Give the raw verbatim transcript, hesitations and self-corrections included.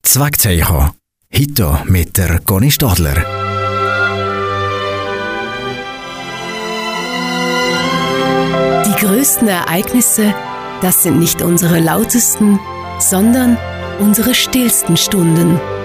Zweckteichen. Heute mit der Conny Stadler. Die größten Ereignisse, das sind nicht unsere lautesten, sondern unsere stillsten Stunden.